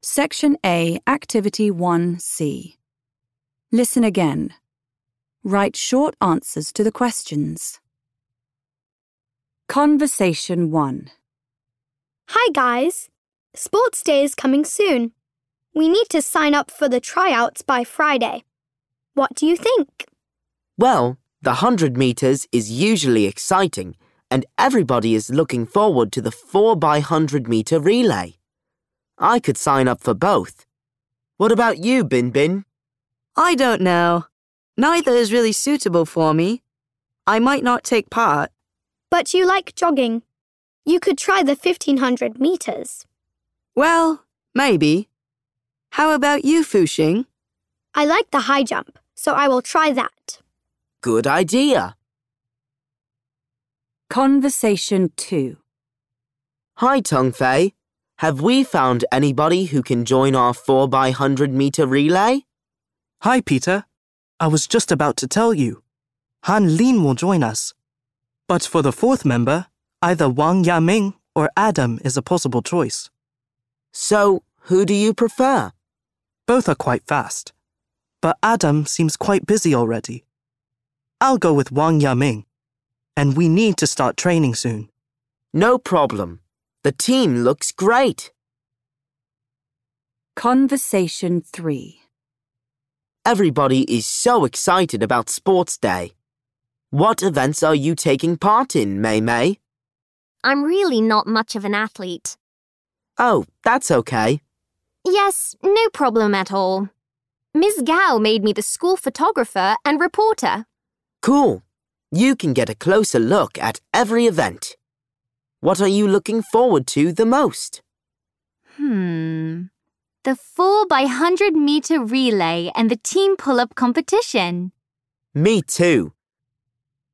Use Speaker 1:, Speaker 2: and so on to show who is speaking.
Speaker 1: Section A, Activity 1C. Listen again. Write short answers to the questions. Conversation 1.
Speaker 2: Hi guys! Sports Day is coming soon. We need to sign up for the tryouts by Friday. What do you think?
Speaker 3: Well, the 100 meters is usually exciting and everybody is looking forward to the 4x100 meter relay. I could sign up for both. What about you, Bin Bin?
Speaker 4: I don't know. Neither is really suitable for me. I might not take part.
Speaker 2: But you like jogging. You could try the 1500 meters.
Speaker 4: Well, maybe. How about you, Fuxing?
Speaker 2: I like the high jump, so I will try that.
Speaker 3: Good idea.
Speaker 1: Conversation 2.
Speaker 3: Hi, Tongfei. Have we found anybody who can join our 4x100 meter relay?
Speaker 5: Hi, Peter. I was just about to tell you. Han Lin will join us. But for the fourth member, either Wang Yaming or Adam is a possible choice.
Speaker 3: So, who do you prefer?
Speaker 5: Both are quite fast. But Adam seems quite busy already. I'll go with Wang Yaming. And we need to start training soon.
Speaker 3: No problem. The team looks great.
Speaker 1: Conversation 3.
Speaker 3: Everybody is so excited about Sports Day. What events are you taking part in, Mei Mei?
Speaker 6: I'm really not much of an athlete.
Speaker 3: Oh, that's okay.
Speaker 6: Yes, no problem at all. Ms. Gao made me the school photographer and reporter.
Speaker 3: Cool. You can get a closer look at every event. What are you looking forward to the most?
Speaker 6: The 4x100 meter relay and the team pull-up competition.
Speaker 3: Me too.